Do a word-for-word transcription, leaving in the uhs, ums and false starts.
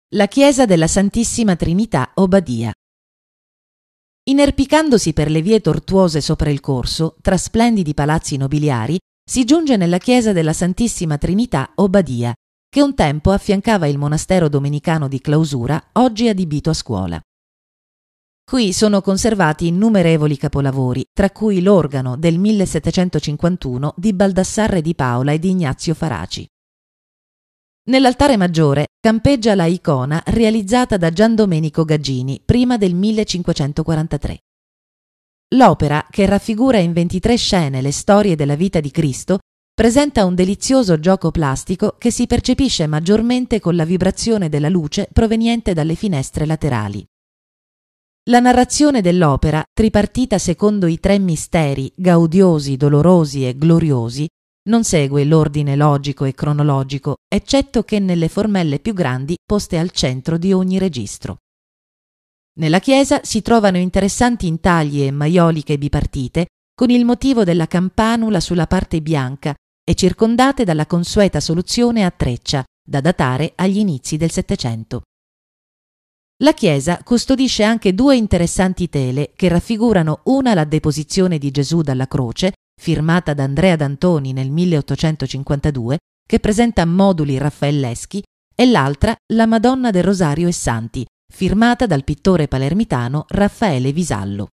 La chiesa della Santissima Trinità Obbadia. Inerpicandosi per le vie tortuose sopra il corso, tra splendidi palazzi nobiliari, si giunge nella chiesa della Santissima Trinità Obbadia, che un tempo affiancava il monastero domenicano di Clausura, oggi adibito a scuola. Qui sono conservati innumerevoli capolavori, tra cui l'organo del millesettecentocinquantuno di Baldassarre di Paola e di Ignazio Faraci. Nell'altare maggiore campeggia la icona realizzata da Gian Domenico Gaggini prima del millecinquecentoquarantatré. L'opera, che raffigura in ventitré scene le storie della vita di Cristo, presenta un delizioso gioco plastico che si percepisce maggiormente con la vibrazione della luce proveniente dalle finestre laterali. La narrazione dell'opera, tripartita secondo i tre misteri gaudiosi, dolorosi e gloriosi, non segue l'ordine logico e cronologico, eccetto che nelle formelle più grandi poste al centro di ogni registro. Nella chiesa si trovano interessanti intagli e maioliche bipartite con il motivo della campanula sulla parte bianca e circondate dalla consueta soluzione a treccia, da datare agli inizi del Settecento. La chiesa custodisce anche due interessanti tele che raffigurano una la deposizione di Gesù dalla croce, firmata da Andrea D'Antoni nel milleottocentocinquantadue, che presenta moduli raffaelleschi, e l'altra la Madonna del Rosario e Santi, firmata dal pittore palermitano Raffaele Visallo.